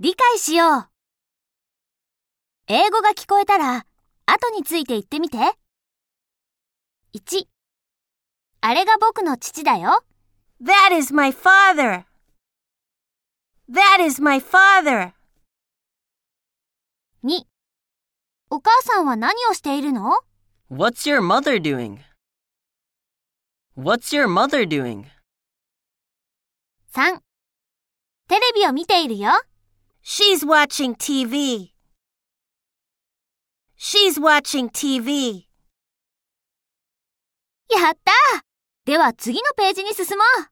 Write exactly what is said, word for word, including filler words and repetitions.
理解しよう。英語が聞こえたら、後について言ってみて。いち、あれが僕の父だよ。 That is my father. That is my father. に、お母さんは何をしているの？ What's your mother doing? What's your mother doing? さん、テレビを見ているよ。 She's watching T V. She's watching T V. やったー！では次のページに進もう。